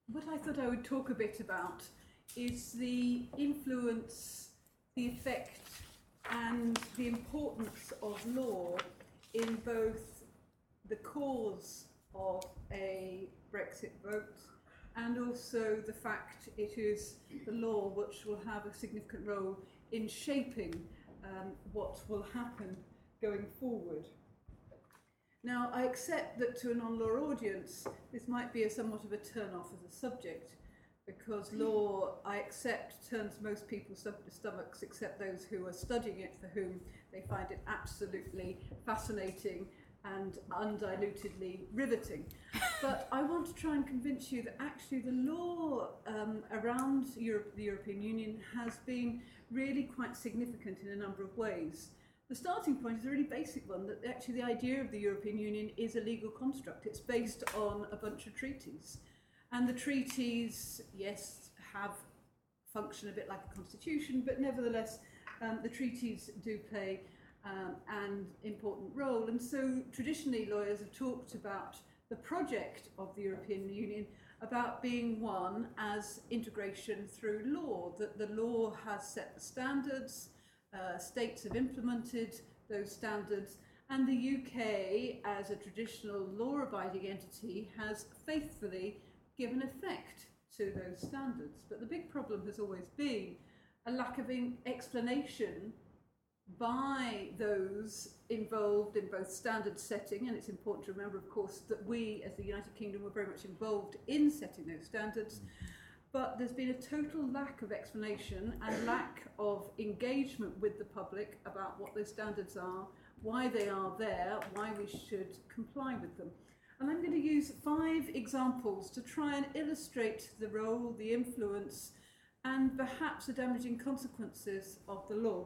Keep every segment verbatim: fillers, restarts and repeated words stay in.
what I thought I would talk a bit about is the influence, the effect, and the importance of law in both the cause of a Brexit vote and also the fact it is the law which will have a significant role in shaping um, what will happen going forward. Now, I accept that to a non-law audience, this might be a somewhat of a turn-off as a subject, because law, I accept, turns most people's stomachs, except those who are studying it, for whom they find it absolutely fascinating and undilutedly riveting. But I want to try and convince you that actually the law um, around Europe, the European Union has been really quite significant in a number of ways. The starting point is a really basic one, that actually the idea of the European Union is a legal construct. It's based on a bunch of treaties. And the treaties, yes, have function a bit like a constitution, but nevertheless, um, the treaties do play um, an important role. And so traditionally, lawyers have talked about the project of the European Union about being one as integration through law, that the law has set the standards, uh, states have implemented those standards, and the U K, as a traditional law-abiding entity, has faithfully given effect to those standards. But the big problem has always been a lack of explanation by those involved in both standard setting, and it's important to remember, of course, that we as the United Kingdom were very much involved in setting those standards, but there's been a total lack of explanation and lack of engagement with the public about what those standards are, why they are there, why we should comply with them. And I'm going to use five examples to try and illustrate the role, the influence, and perhaps the damaging consequences of the law.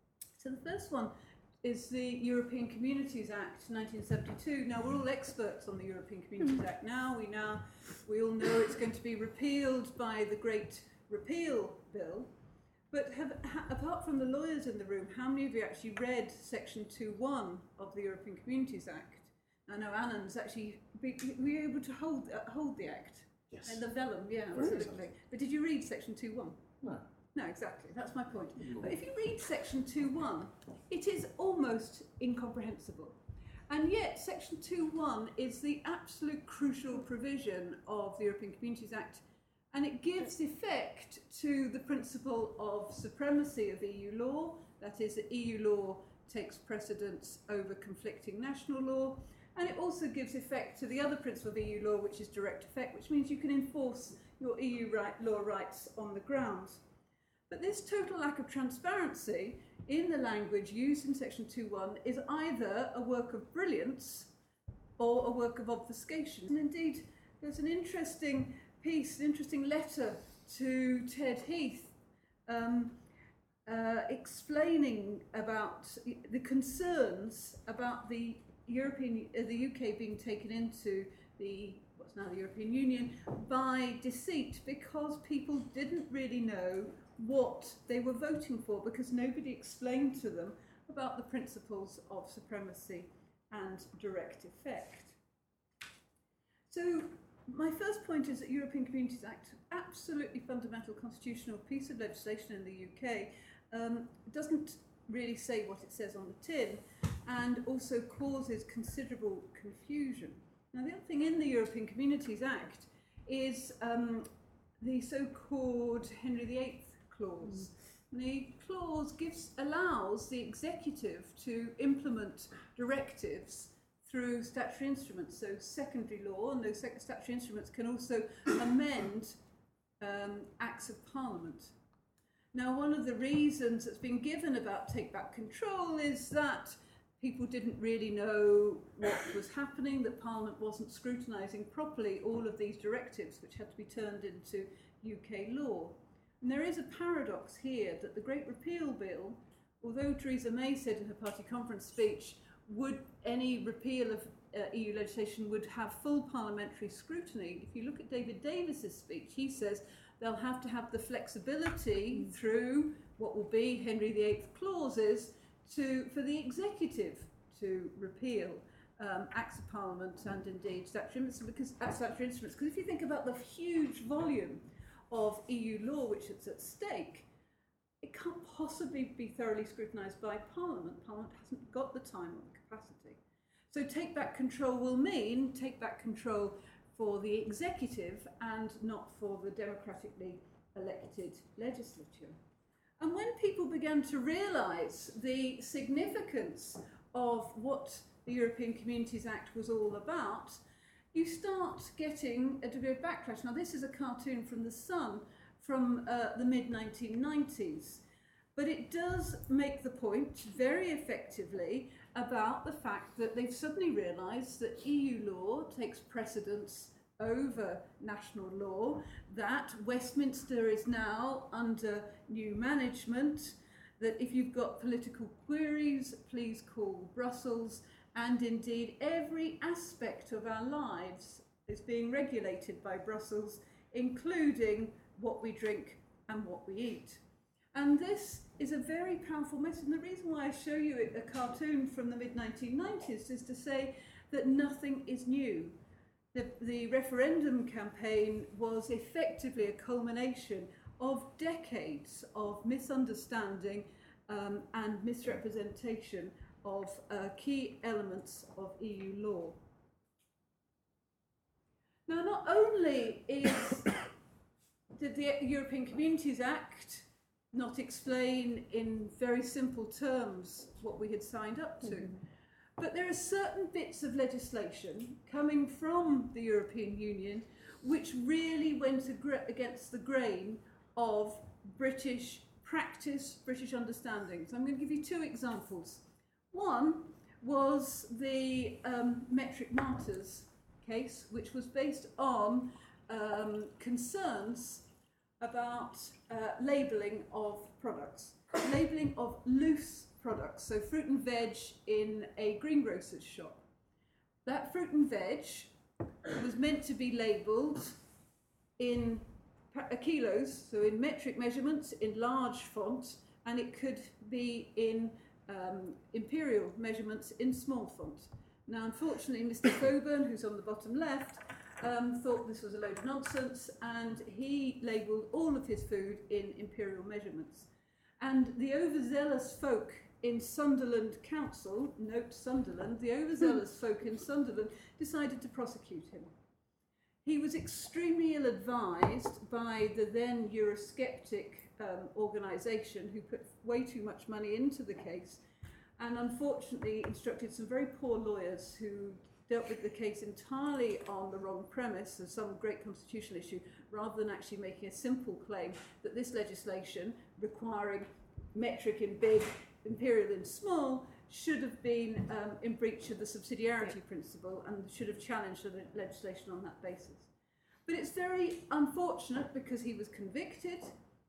So the first one is the European Communities Act nineteen seventy-two. Now, we're all experts on the European Communities Act now. We now, we all know it's going to be repealed by the Great Repeal Bill. But have, ha, apart from the lawyers in the room, how many of you actually read Section two point one of the European Communities Act? I know Annan's actually, be, were you able to hold, uh, hold the Act? Yes. And the vellum, yeah, absolutely. But did you read Section two point one? No. No, exactly. That's my point. But if you read Section two point one, it is almost incomprehensible. And yet, Section two point one is the absolute crucial provision of the European Communities Act, and it gives effect to the principle of supremacy of E U law. That is, that E U law takes precedence over conflicting national law. And it also gives effect to the other principle of E U law, which is direct effect, which means you can enforce your E U right, law rights on the ground. But this total lack of transparency in the language used in Section two point one is either a work of brilliance or a work of obfuscation. And indeed, there's an interesting piece, an interesting letter to Ted Heath um, uh, explaining about the concerns about the European, uh, the U K being taken into the what's now the European Union by deceit, because people didn't really know what they were voting for, because nobody explained to them about the principles of supremacy and direct effect. So my first point is that European Communities Act, absolutely fundamental constitutional piece of legislation in the U K, um, doesn't really say what it says on the tin, and also causes considerable confusion. Now, the other thing in the European Communities Act is um, the so-called Henry the Eighth clause. Mm. The clause gives, allows the executive to implement directives through statutory instruments, so secondary law, and those statutory instruments can also amend um, acts of Parliament. Now, one of the reasons that's been given about take back control is that people didn't really know what was happening, that Parliament wasn't scrutinising properly all of these directives which had to be turned into U K law. And there is a paradox here that the Great Repeal Bill, although Theresa May said in her party conference speech, would any repeal of uh, E U legislation would have full parliamentary scrutiny. If you look at David Davis's speech, he says they'll have to have the flexibility mm. through what will be Henry the Eighth clauses to, for the executive to repeal um, Acts of Parliament and indeed statutory instruments, because, uh, statutory instruments. Because if you think about the huge volume of E U law which is at stake, it can't possibly be thoroughly scrutinised by Parliament. Parliament hasn't got the time or the capacity. So take back control will mean take back control for the executive and not for the democratically elected legislature. And when people began to realise the significance of what the European Communities Act was all about, you start getting a degree of backlash. Now, this is a cartoon from The Sun from uh, the mid nineteen nineties, but it does make the point very effectively about the fact that they've suddenly realised that E U law takes precedence over national law, that Westminster is now under new management, that if you've got political queries, please call Brussels, and indeed every aspect of our lives is being regulated by Brussels, including what we drink and what we eat. And this is a very powerful message. And the reason why I show you a cartoon from the mid nineteen nineties is to say that nothing is new. The, the referendum campaign was effectively a culmination of decades of misunderstanding um, and misrepresentation of uh, key elements of E U law. Now, not only is did the European Communities Act not explain in very simple terms what we had signed up to, mm-hmm. but there are certain bits of legislation coming from the European Union which really went ag- against the grain of British practice, British understanding. So I'm going to give you two examples. One was the um, Metric Martyrs case, which was based on um, concerns about uh, labelling of products, labelling of loose products, so fruit and veg in a greengrocer's shop. That fruit and veg was meant to be labelled in kilos, so in metric measurements, in large font, and it could be in um, imperial measurements in small font. Now, unfortunately, Mister Coburn, who's on the bottom left, um, thought this was a load of nonsense, and he labelled all of his food in imperial measurements. And the overzealous folk in Sunderland Council, note Sunderland, the overzealous folk in Sunderland decided to prosecute him. He was extremely ill-advised by the then Eurosceptic um, organisation who put way too much money into the case, and unfortunately instructed some very poor lawyers who dealt with the case entirely on the wrong premise of some great constitutional issue, rather than actually making a simple claim that this legislation requiring metric in big, imperial in small, should have been um, in breach of the subsidiarity principle and should have challenged the legislation on that basis. But it's very unfortunate because he was convicted,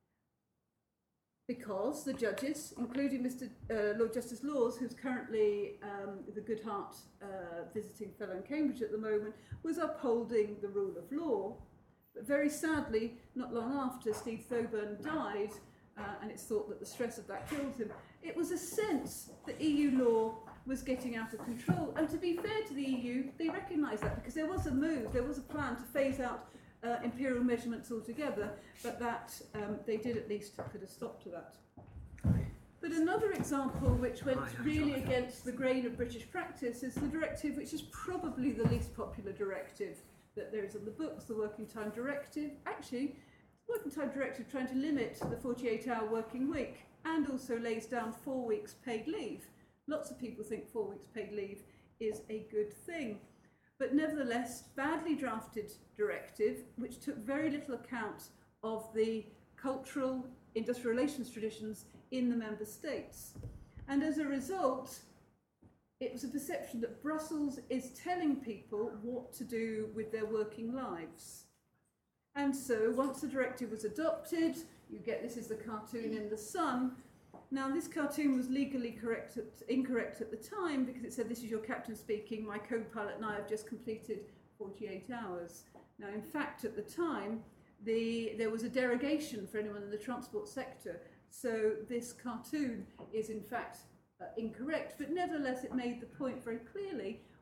because the judges, including Mister Uh, Lord Justice Laws, who's currently um, the Good Heart uh, visiting fellow in Cambridge at the moment, was upholding the rule of law. But very sadly, not long after Steve Thoburn died, uh, and it's thought that the stress of that killed him, it was a sense that E U law was getting out of control. And to be fair to the E U, they recognised that, because there was a move, there was a plan to phase out Uh, imperial measurements altogether, but that um, they did at least put a stop to that. But another example which went really against the grain of British practice is the directive which is probably the least popular directive that there is in the books, the Working Time Directive. Actually, the Working Time Directive trying to limit the forty-eight hour working week and also lays down four weeks paid leave. Lots of people think four weeks paid leave is a good thing. But nevertheless, badly drafted directive, which took very little account of the cultural, industrial relations traditions in the member states. And as a result, it was a perception that Brussels is telling people what to do with their working lives. And so once the directive was adopted, you get, this is the cartoon in The Sun. Now, this cartoon was legally correct at, incorrect at the time, because it said, "This is your captain speaking, my co-pilot and I have just completed forty-eight hours. Now, in fact, at the time, the, there was a derogation for anyone in the transport sector, so this cartoon is in fact uh, incorrect, but nevertheless it made the point very clearly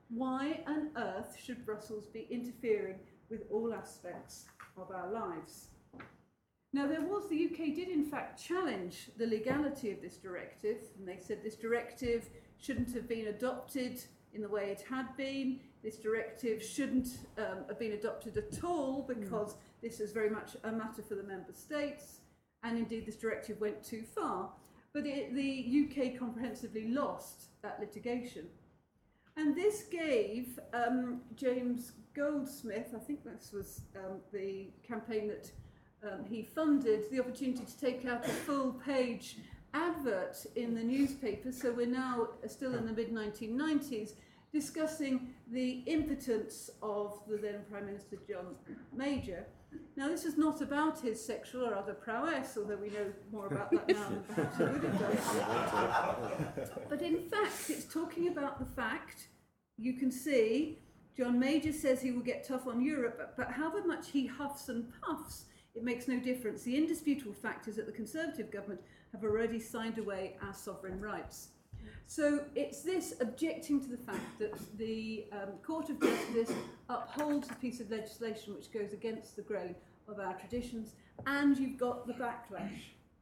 Why on earth should Brussels be interfering with all aspects of our lives? Now, there was, the U K did in fact challenge the legality of this directive, and they said this directive shouldn't have been adopted in the way it had been. This directive shouldn't um, have been adopted at all because mm. this is very much a matter for the member states, and indeed this directive went too far. But it, the U K comprehensively lost that litigation. And this gave um, James Goldsmith, I think this was um, the campaign that um, he funded, the opportunity to take out a full page advert in the newspaper. So we're now still in the mid nineteen nineties discussing the impotence of the then Prime Minister John Major. Now, this is not about his sexual or other prowess, although we know more about that now than perhaps he would have done. But in fact, it's talking about the fact, you can see, John Major says he will get tough on Europe, but, but however much he huffs and puffs, it makes no difference. The indisputable fact is that the Conservative government have already signed away our sovereign rights. So it's this objecting to the fact that the um, Court of Justice upholds a piece of legislation which goes against the grain of our traditions, and you've got the backlash.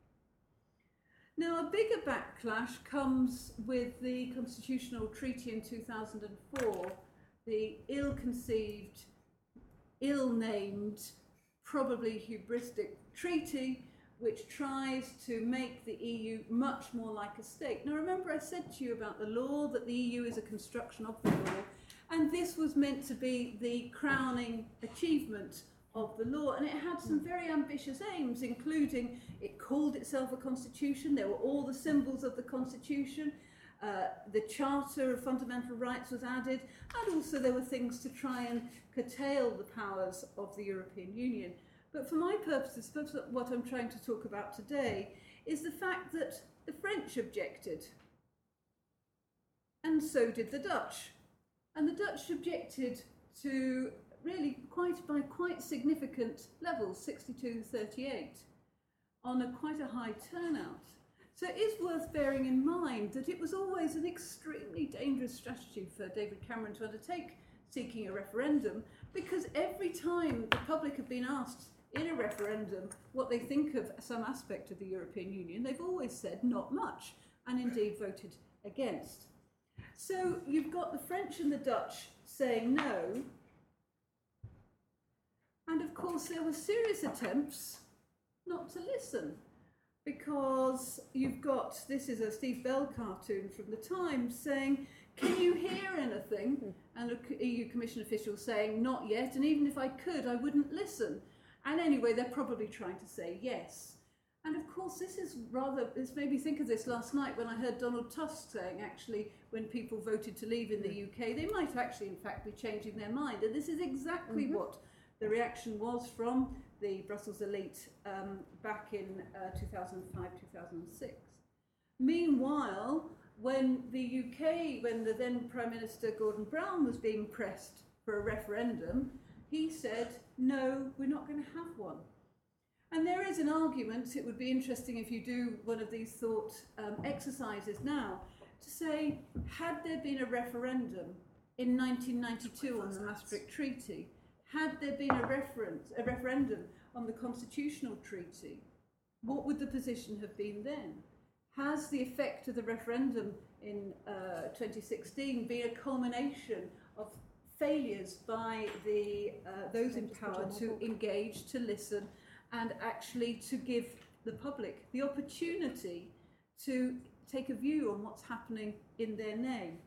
Now, a bigger backlash comes with the Constitutional Treaty in two thousand four, the ill-conceived, ill-named, probably hubristic treaty, which tries to make the E U much more like a state. Now, remember I said to you about the law, that the E U is a construction of the law, and this was meant to be the crowning achievement of the law, and it had some very ambitious aims, including it called itself a constitution. There were all the symbols of the constitution. Uh, the Charter of Fundamental Rights was added, and also there were things to try and curtail the powers of the European Union. But for my purposes, what I'm trying to talk about today is the fact that the French objected, and so did the Dutch. And the Dutch objected to really quite by quite significant levels, sixty-two thirty-eight, on a quite a high turnout. So it is worth bearing in mind that it was always an extremely dangerous strategy for David Cameron to undertake seeking a referendum, because every time the public have been asked in a referendum what they think of some aspect of the European Union, they've always said not much, and indeed voted against. So you've got the French and the Dutch saying no, and of course there were serious attempts not to listen, because you've got, this is a Steve Bell cartoon from the Times saying, can you hear anything? And an E U Commission official saying, not yet, and even if I could, I wouldn't listen. And anyway, they're probably trying to say yes. And of course, this is rather, this made me think of this last night when I heard Donald Tusk saying, actually, when people voted to leave in the U K, they might actually, in fact, be changing their mind. And this is exactly mm-hmm. what the reaction was from the Brussels elite um, back in uh, two thousand five, two thousand six. Meanwhile, when the U K, when the then Prime Minister Gordon Brown was being pressed for a referendum, he said, no, we're not going to have one. And there is an argument, it would be interesting if you do one of these thought um, exercises now, to say, had there been a referendum in nineteen ninety-two on the Maastricht Treaty, had there been a, reference, a referendum on the Constitutional Treaty, what would the position have been then? Has the effect of the referendum in uh, twenty sixteen been a culmination of failures by the uh, those in power to engage, to listen, and actually to give the public the opportunity to take a view on what's happening in their name?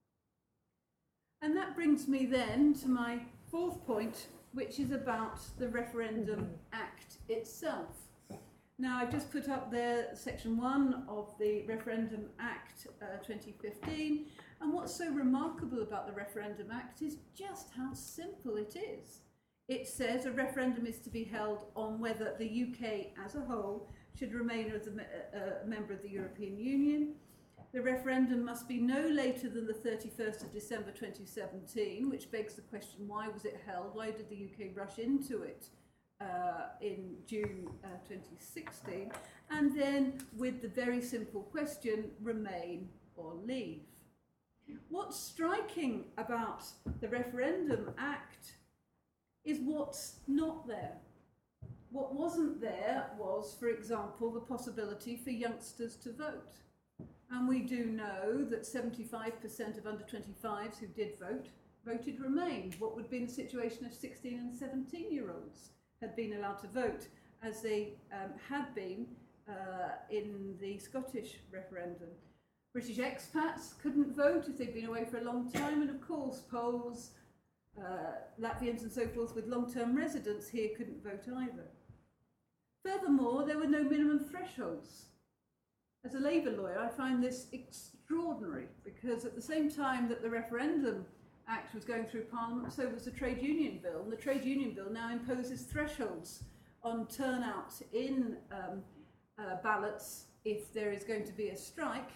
And that brings me then to my fourth point, which is about the Referendum mm-hmm. Act itself. Now, I've just put up there section one of the Referendum Act uh, twenty fifteen, and what's so remarkable about the Referendum Act is just how simple it is. It says a referendum is to be held on whether the U K as a whole should remain as a me- uh, member of the European Union. The referendum must be no later than the thirty-first of December twenty seventeen, which begs the question, why was it held? Why did the U K rush into it uh, in June uh, twenty sixteen? And then with the very simple question, remain or leave. What's striking about the Referendum Act is what's not there. What wasn't there was, for example, the possibility for youngsters to vote. And we do know that seventy-five percent of under twenty-fives who did vote, voted Remain. What would be the situation if sixteen and seventeen-year-olds had been allowed to vote, as they um, had been uh, in the Scottish referendum? British expats couldn't vote if they'd been away for a long time, and of course Poles, uh, Latvians and so forth with long-term residence here couldn't vote either. Furthermore, there were no minimum thresholds. As a Labour lawyer, I find this extraordinary, because at the same time that the Referendum Act was going through Parliament, so was the Trade Union Bill, and the Trade Union Bill now imposes thresholds on turnout in um, uh, ballots if there is going to be a strike.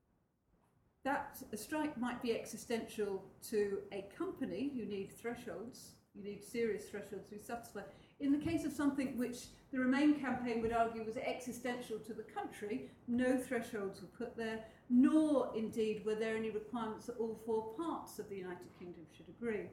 That a strike might be existential to a company. You need thresholds, you need serious thresholds to be satisfied. In the case of something which the Remain campaign would argue was existential to the country, no thresholds were put there, nor indeed were there any requirements that all four parts of the United Kingdom should agree.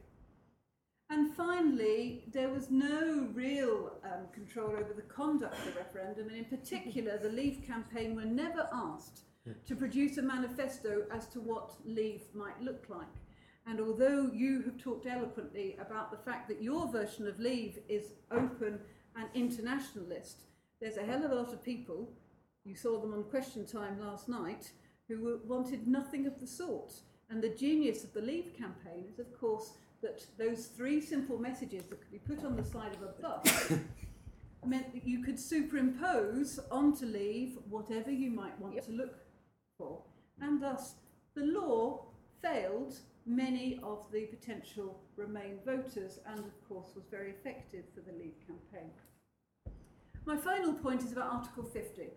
And finally, there was no real um, control over the conduct of the referendum, and in particular, the Leave campaign were never asked to produce a manifesto as to what Leave might look like. And although you have talked eloquently about the fact that your version of Leave is open and internationalist, there's a hell of a lot of people, you saw them on Question Time last night, who wanted nothing of the sort. And the genius of the Leave campaign is, of course, that those three simple messages that could be put on the side of a bus meant that you could superimpose onto Leave whatever you might want yep. to look for. And thus, the law failed many of the potential Remain voters, and of course was very effective for the Leave campaign. My final point is about Article fifty.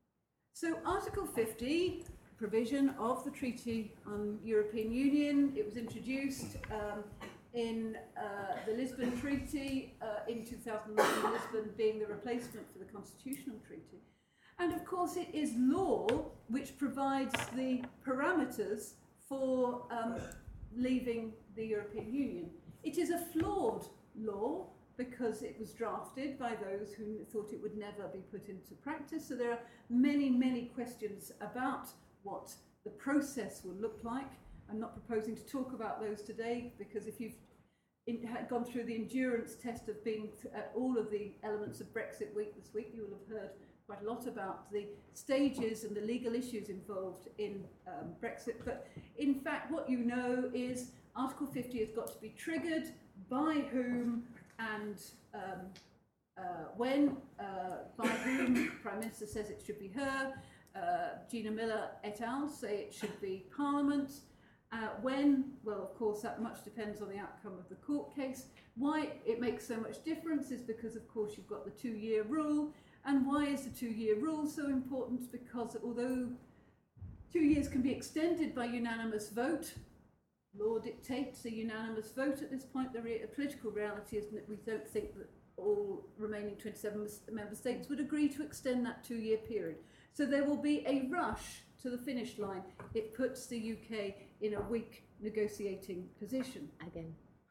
So Article fifty, provision of the Treaty on European Union, it was introduced um, in uh, the Lisbon Treaty uh, in two thousand nine, Lisbon being the replacement for the Constitutional Treaty. And of course it is law which provides the parameters for um, leaving the European Union. It is a flawed law because it was drafted by those who thought it would never be put into practice. So there are many, many questions about what the process will look like. I'm not proposing to talk about those today, because if you've in, had gone through the endurance test of being th- uh, all of the elements of Brexit week this week, you will have heard quite a lot about the stages and the legal issues involved in um, Brexit. But in fact, what you know is Article fifty has got to be triggered, by whom and um, uh, when, uh, by whom. The Prime Minister says it should be her. Uh, Gina Miller et al. Say it should be Parliament. Uh, when? Well, of course, that much depends on the outcome of the court case. Why it makes so much difference is because, of course, you've got the two-year rule. And why is the two-year rule so important? Because although two years can be extended by unanimous vote, law dictates a unanimous vote at this point. The re- political reality is that we don't think that all remaining twenty-seven member states would agree to extend that two-year period. So there will be a rush to the finish line. It puts the U K in a weak negotiating position. Again.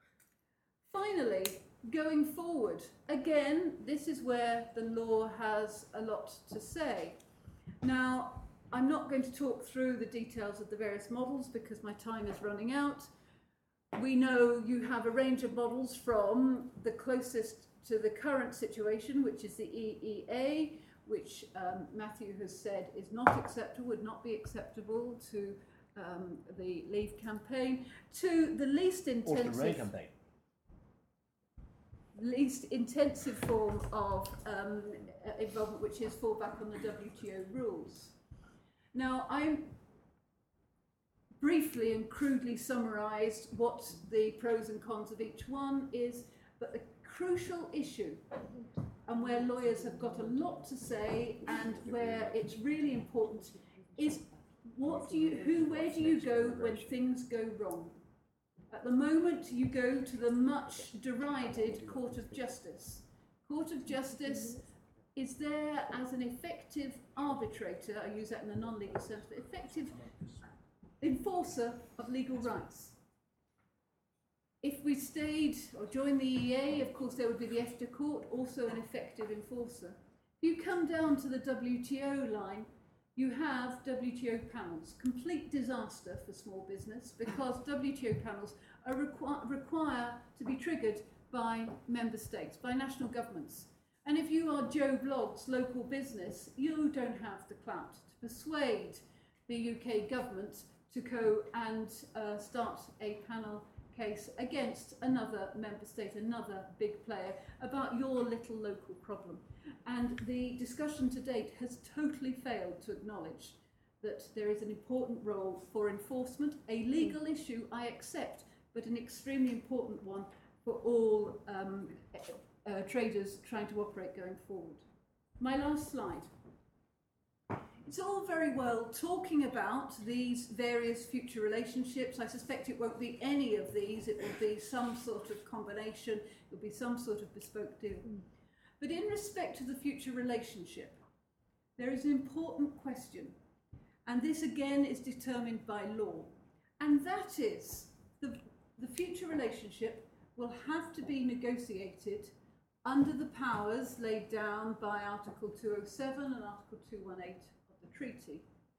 Finally, going forward, again, this is where the law has a lot to say. Now, I'm not going to talk through the details of the various models because my time is running out. We know you have a range of models from the closest to the current situation, which is the E E A, which um, Matthew has said is not acceptable, would not be acceptable to um, the Leave campaign, to the least intensive... Or the Remain campaign. least intensive form of um, involvement, which is fall back on the W T O rules. Now, I briefly and crudely summarised what the pros and cons of each one is, but the crucial issue, and where lawyers have got a lot to say, and where it's really important, is what do you, who, where do you go when things go wrong? At the moment, you go to the much derided Court of Justice. Court of Justice is there as an effective arbitrator, I use that in a non-legal sense, but effective enforcer of legal rights. If we stayed or joined the E E A, of course, there would be the EFTA court, also an effective enforcer. If you come down to the W T O line, you have W T O panels. Complete disaster for small business because W T O panels are requ- require to be triggered by member states, by national governments. And if you are Joe Blogg's local business, you don't have the clout to persuade the U K government to go and uh, start a panel case against another member state, another big player, about your little local problem. And the discussion to date has totally failed to acknowledge that there is an important role for enforcement, a legal issue, I accept, but an extremely important one for all um, uh, traders trying to operate going forward. My last slide. It's all very well talking about these various future relationships. I suspect it won't be any of these. It will be some sort of combination. It will be some sort of bespoke deal. Mm. But in respect to the future relationship, there is an important question. And this again is determined by law. And that is the, the future relationship will have to be negotiated under the powers laid down by Article two oh seven and Article two eighteen of the treaty.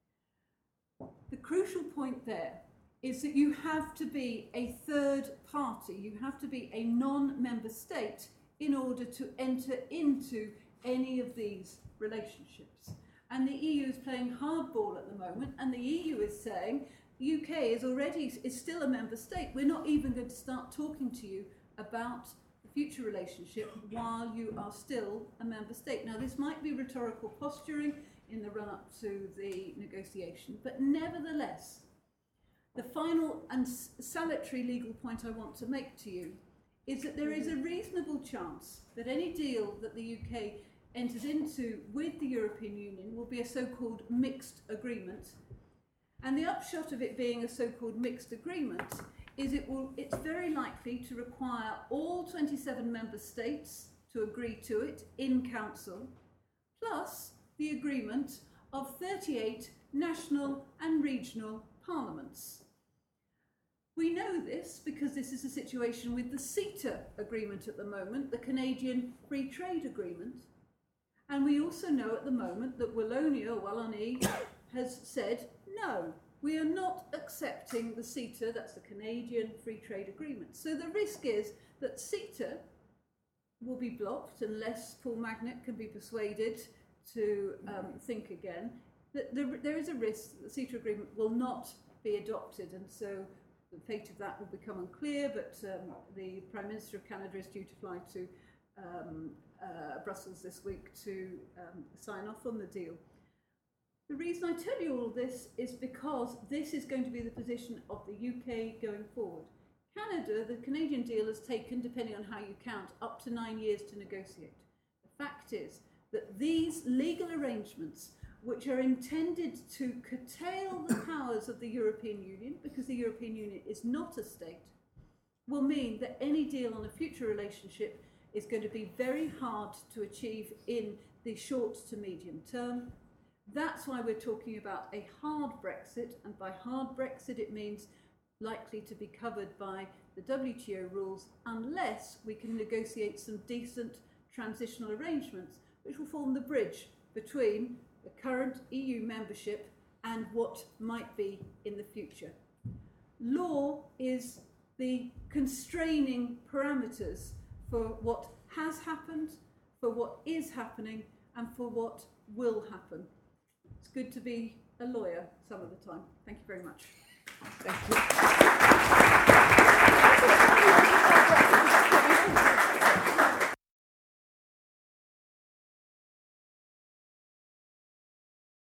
The crucial point there is that you have to be a third party, you have to be a non-member state in order to enter into any of these relationships. And the E U is playing hardball at the moment, and the E U is saying the U K is already is still a member state. We're not even going to start talking to you about the future relationship while you are still a member state. Now, this might be rhetorical posturing in the run-up to the negotiation, but nevertheless, the final and salutary legal point I want to make to you is that there is a reasonable chance that any deal that the U K enters into with the European Union will be a so-called mixed agreement. And the upshot of it being a so-called mixed agreement is it will, it's very likely to require all twenty-seven member states to agree to it in council, plus the agreement of thirty-eight national and regional parliaments. We know this because this is the situation with the CETA agreement at the moment, the Canadian Free Trade Agreement. And we also know at the moment that Wallonia, or Wallonie, has said, no, we are not accepting the CETA, that's the Canadian Free Trade Agreement. So the risk is that CETA will be blocked unless Paul Magnet can be persuaded to um, think again. That there, there is a risk that the CETA agreement will not be adopted, and so the fate of that will become unclear, but um, the Prime Minister of Canada is due to fly to um, uh, Brussels this week to um, sign off on the deal. The reason I tell you all this is because this is going to be the position of the U K going forward. Canada, the Canadian deal has taken, depending on how you count, up to nine years to negotiate. The fact is that these legal arrangements, which are intended to curtail the powers of the European Union, because the European Union is not a state, will mean that any deal on a future relationship is going to be very hard to achieve in the short to medium term. That's why we're talking about a hard Brexit, and by hard Brexit it means likely to be covered by the W T O rules unless we can negotiate some decent transitional arrangements which will form the bridge between the current E U membership and what might be in the future. Law is the constraining parameters for what has happened, for what is happening, and for what will happen. It's good to be a lawyer some of the time. Thank you very much. Thank you.